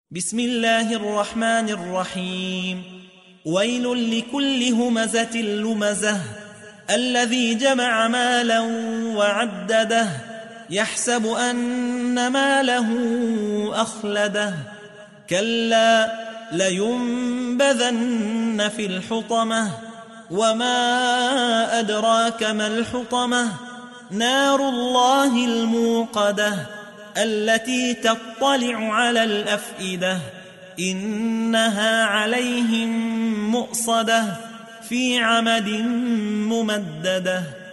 بسم الله الرحمن الرحيم. ويل لكل همزة لمزة الذي جمع مالا وعدده يحسب أن ماله أخلده كلا لينبذن في الحطمة وما أدراك ما الحطمة نار الله الموقدة التي تطلع على الأفئدة إنها عليهم مؤصدة في عمد ممددة.